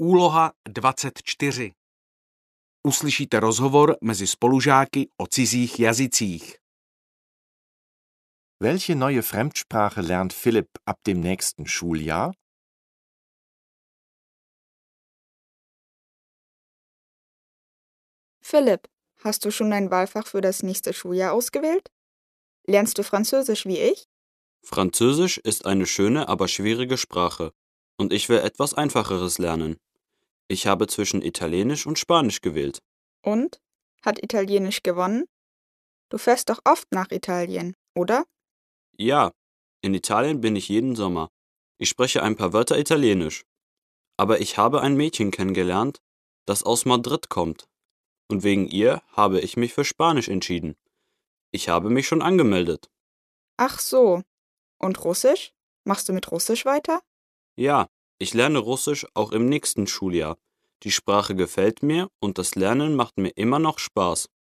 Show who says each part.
Speaker 1: Úloha 24. Uslyšíte rozhovor mezi spolužáky o cizích jazycích.
Speaker 2: Welche neue Fremdsprache lernt Philipp ab dem nächsten Schuljahr?
Speaker 3: Philipp, hast du schon dein Wahlfach für das nächste Schuljahr ausgewählt? Lernst du Französisch wie ich?
Speaker 4: Französisch ist eine schöne, aber schwierige Sprache und ich will etwas Einfacheres lernen. Ich habe zwischen Italienisch und Spanisch gewählt.
Speaker 3: Und? Hat Italienisch gewonnen? Du fährst doch oft nach Italien, oder?
Speaker 4: Ja, in Italien bin ich jeden Sommer. Ich spreche ein paar Wörter Italienisch. Aber ich habe ein Mädchen kennengelernt, das aus Madrid kommt. Und wegen ihr habe ich mich für Spanisch entschieden. Ich habe mich schon angemeldet.
Speaker 3: Ach so. Und Russisch? Machst du mit Russisch weiter?
Speaker 4: Ja, ich lerne Russisch auch im nächsten Schuljahr. Die Sprache gefällt mir und das Lernen macht mir immer noch Spaß.